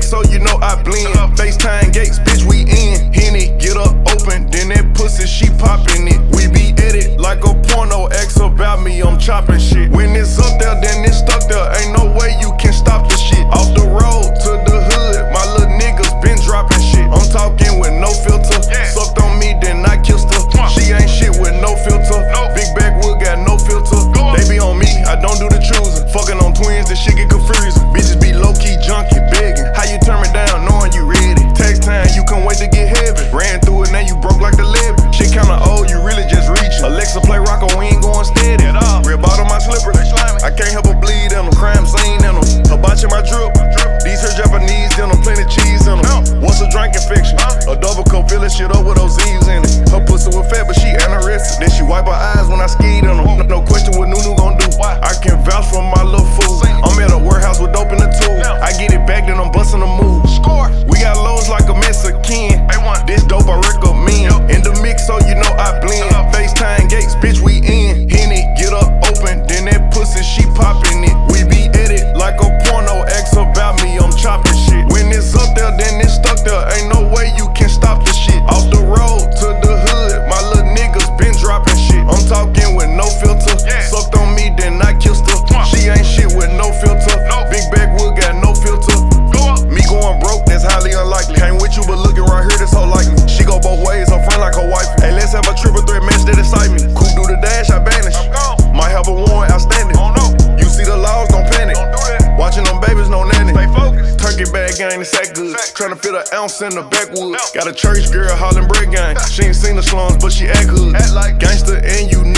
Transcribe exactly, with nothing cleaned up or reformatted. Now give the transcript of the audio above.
mix, so you know I blend. FaceTime gates, bitch, we in. Henny, get up, open, then that pussy, she poppin' it. We be at it like a porno, ask about me, I'm chopping shit. When it's up there, then it's stuck there, ain't no way you can stop the shit. Off the road to the hood, my little niggas been dropping shit. I'm talking with no filter, sucked on me, then I kissed her. She ain't shit with no filter, big backwood got no filter. They be on me, I don't do the choosing. Fucking on twins, this shit get confusing. Bitches be low-key junkie, begging. How you turn me down knowing you ready? Text time, you can't wait to get heavy. Ran through it, now you broke like the levy. Shit kinda old, you really just reaching. Alexa play rock, we ain't going steady. Real bottom my slippers, I can't help but bleed in them. Crime scene in them. Hibachi my drip. These here Japanese denim, plenty cheese in them. What's a drink infection? A double cup, fill shit up with those Z's in it. Her pussy was fat, but she anorexic. Then she wipe her eyes when I skied in them. No question what Nunu gon' do. I can vouch for my little fool. I'm at a warehouse with dope in the tool. I get it back, then I'm busting a move. We got lows like a Mexican. This dope I recommend. In the mix, so you know I blend. FaceTime gates, bitch, we in. Henny, get up, open, then that pussy, she poppin' it. We be at it like a porno, ask about me, I'm chopping shit. When it's up there, then it's stuck there, ain't no way you can stop the shit. Off the road to the hood, my little niggas been dropping shit. I'm talking with no filter, sucked on me, then I kissed her. She ain't shit with no filter, big backwood got no filter. Me going broke, that's highly unlikely. Ain't with you, but looking right here, this whole like me. She go both ways, her friend like her wife. Hey, let's have a triple threat match that excite me. Coop do the dash, I vanish. Might have a warrant outstanding. You see the laws, don't panic. Watching them babies, no nanny. Turkey bag gang, it's that good. Tryna fit an ounce in the backwood. Got a church girl hollering bread gang. She ain't seen the slums, but she act hood. Gangster and you